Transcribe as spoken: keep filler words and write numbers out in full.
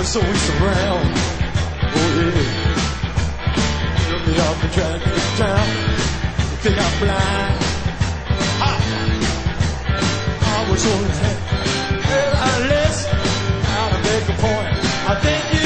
so we surround. Oh yeah. Look me up and try to get down. You think I'm blind? Ha! I was on the tank. Well, I listen. How to make a point. I think you